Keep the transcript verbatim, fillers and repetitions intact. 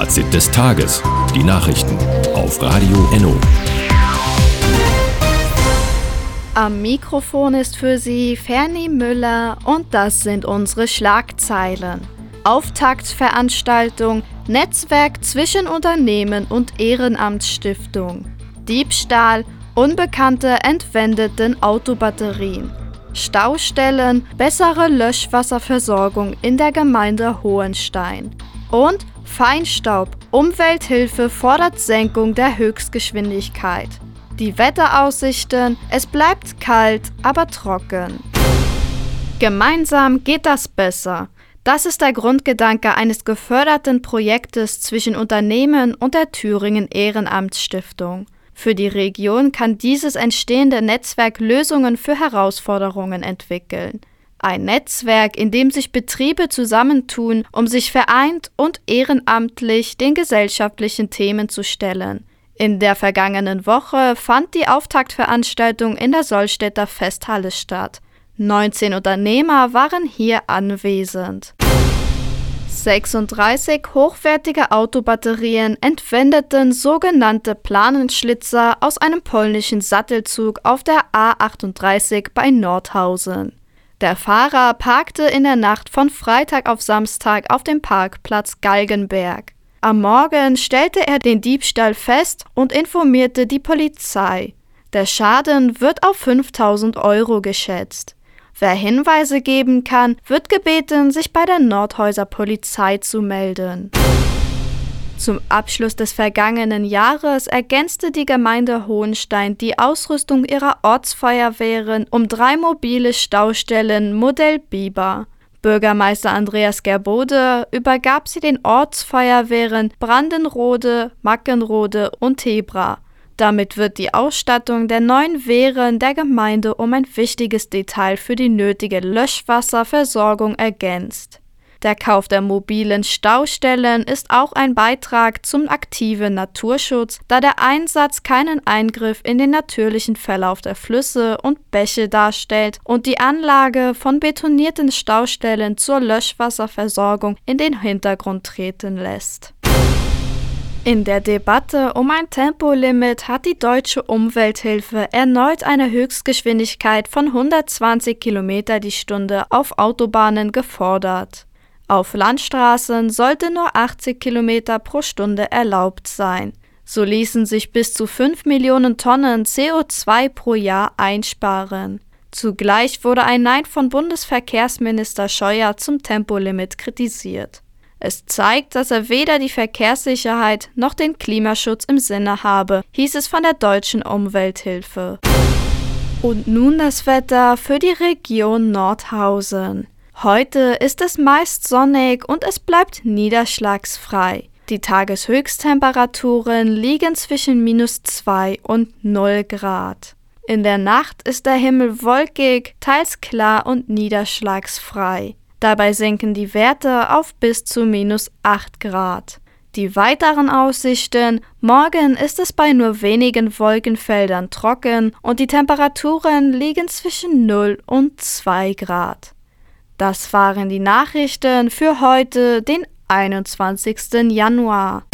Fazit des Tages. Die Nachrichten auf Radio Enno. Am Mikrofon ist für Sie Fernie Müller und das sind unsere Schlagzeilen. Auftaktveranstaltung, Netzwerk zwischen Unternehmen und Ehrenamtsstiftung. Diebstahl, Unbekannte entwendeten Autobatterien. Staustellen, bessere Löschwasserversorgung in der Gemeinde Hohenstein. Und Feinstaub, Umwelthilfe fordert Senkung der Höchstgeschwindigkeit. Die Wetteraussichten, es bleibt kalt, aber trocken. Gemeinsam geht das besser. Das ist der Grundgedanke eines geförderten Projektes zwischen Unternehmen und der Thüringen Ehrenamtsstiftung. Für die Region kann dieses entstehende Netzwerk Lösungen für Herausforderungen entwickeln. Ein Netzwerk, in dem sich Betriebe zusammentun, um sich vereint und ehrenamtlich den gesellschaftlichen Themen zu stellen. In der vergangenen Woche fand die Auftaktveranstaltung in der Sollstädter Festhalle statt. neunzehn Unternehmer waren hier anwesend. sechsunddreißig hochwertige Autobatterien entwendeten sogenannte Planenschlitzer aus einem polnischen Sattelzug auf der A achtunddreißig bei Nordhausen. Der Fahrer parkte in der Nacht von Freitag auf Samstag auf dem Parkplatz Galgenberg. Am Morgen stellte er den Diebstahl fest und informierte die Polizei. Der Schaden wird auf fünftausend Euro geschätzt. Wer Hinweise geben kann, wird gebeten, sich bei der Nordhäuser Polizei zu melden. Zum Abschluss des vergangenen Jahres ergänzte die Gemeinde Hohenstein die Ausrüstung ihrer Ortsfeuerwehren um drei mobile Staustellen Modell Biber. Bürgermeister Andreas Gerbode übergab sie den Ortsfeuerwehren Brandenrode, Mackenrode und Tebra. Damit wird die Ausstattung der neuen Wehren der Gemeinde um ein wichtiges Detail für die nötige Löschwasserversorgung ergänzt. Der Kauf der mobilen Staustellen ist auch ein Beitrag zum aktiven Naturschutz, da der Einsatz keinen Eingriff in den natürlichen Verlauf der Flüsse und Bäche darstellt und die Anlage von betonierten Staustellen zur Löschwasserversorgung in den Hintergrund treten lässt. In der Debatte um ein Tempolimit hat die Deutsche Umwelthilfe erneut eine Höchstgeschwindigkeit von hundertzwanzig Kilometer die Stunde auf Autobahnen gefordert. Auf Landstraßen sollte nur achtzig Kilometer pro Stunde erlaubt sein. So ließen sich bis zu fünf Millionen Tonnen C O zwei pro Jahr einsparen. Zugleich wurde ein Nein von Bundesverkehrsminister Scheuer zum Tempolimit kritisiert. Es zeigt, dass er weder die Verkehrssicherheit noch den Klimaschutz im Sinne habe, hieß es von der Deutschen Umwelthilfe. Und nun das Wetter für die Region Nordhausen. Heute ist es meist sonnig und es bleibt niederschlagsfrei. Die Tageshöchsttemperaturen liegen zwischen minus zwei und null Grad. In der Nacht ist der Himmel wolkig, teils klar und niederschlagsfrei. Dabei sinken die Werte auf bis zu minus acht Grad. Die weiteren Aussichten: Morgen ist es bei nur wenigen Wolkenfeldern trocken und die Temperaturen liegen zwischen null und zwei Grad. Das waren die Nachrichten für heute, den einundzwanzigsten Januar.